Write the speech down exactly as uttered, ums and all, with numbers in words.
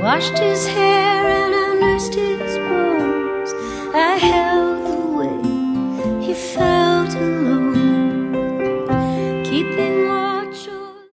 washed his hair and I nursed his bones. I held the way he fell.